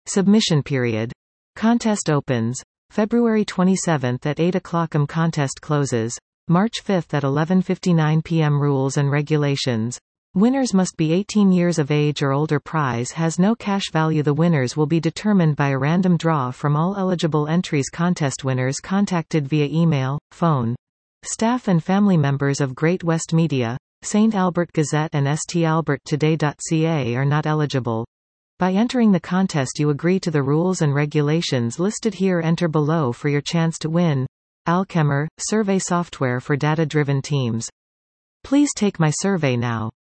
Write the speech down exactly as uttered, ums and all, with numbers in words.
Submission period. Contest opens February twenty-seventh at eight o'clock. M contest closes March fifth at eleven fifty-nine p m Rules and regulations. Winners must be eighteen years of age or older. Prize has no cash value. The winners will be determined by a random draw from all eligible entries. Contest winners contacted via email, phone. Staff and family members of Great West Media, Saint Albert Gazette and st albert today dot c a are not eligible. By entering the contest you agree to the rules and regulations listed here. Enter below for your chance to win. Alchemer, survey software for data-driven teams. Please take my survey now.